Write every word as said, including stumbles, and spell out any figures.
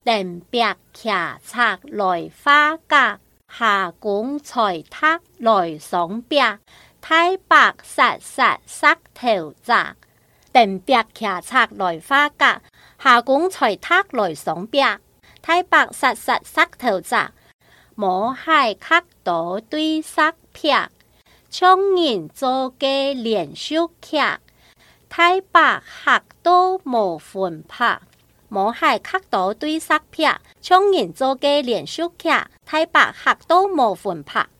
定壁徛冊來花甲，下拱才塔來雙壁，太白實實塞頭閘。定壁徛冊來花甲，下拱才塔來雙壁，太白實實塞頭閘。無海角度對色劈，將人做嘅連續劇，太白角度無分拍。無海角度對色劈，將人做嘅連續劇，太白角度無分拍。